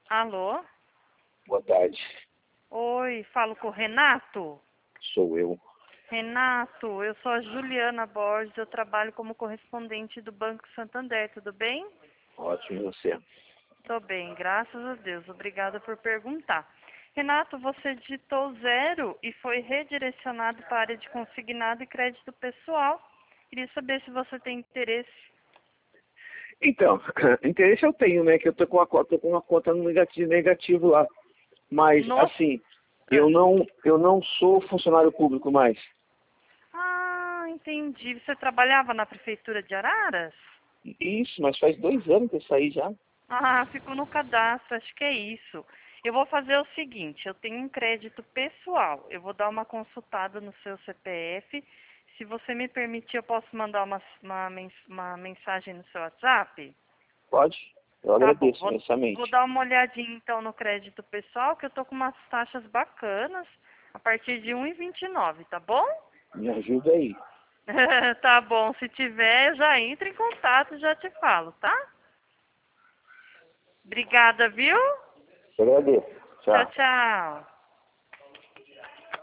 Alô? Boa tarde, Oi, falo com o Renato? sou eu. Renato, eu sou a Juliana Borges, eu trabalho como correspondente do Banco Santander, tudo bem? Ótimo, e você? Tô bem, graças a Deus, obrigada por perguntar. Renato, você digitou 0 e foi redirecionado para a área de consignado e crédito pessoal. Queria saber se você tem interesse. Então, interesse eu tenho, né? Que eu tô com uma conta no negativo lá. Mas, No... assim, eu não sou funcionário público mais. Ah, entendi. Você trabalhava na prefeitura de Araras? Isso, mas faz 2 anos que eu saí já. Ah, ficou no cadastro, acho que é isso. Eu vou fazer o seguinte, eu tenho um crédito pessoal. Eu vou dar uma consultada no seu CPF. Se você me permitir, eu posso mandar uma mensagem no seu WhatsApp? Pode? Eu Tá bom, agradeço vou imensamente. dar uma olhadinha então no crédito pessoal, que eu tô com umas taxas bacanas a partir de 1,29, tá bom? Me ajuda aí. Tá bom, se tiver, eu já entro em contato e já te falo, tá? Obrigada, viu? Eu agradeço. Tchau, Tchau. tchau.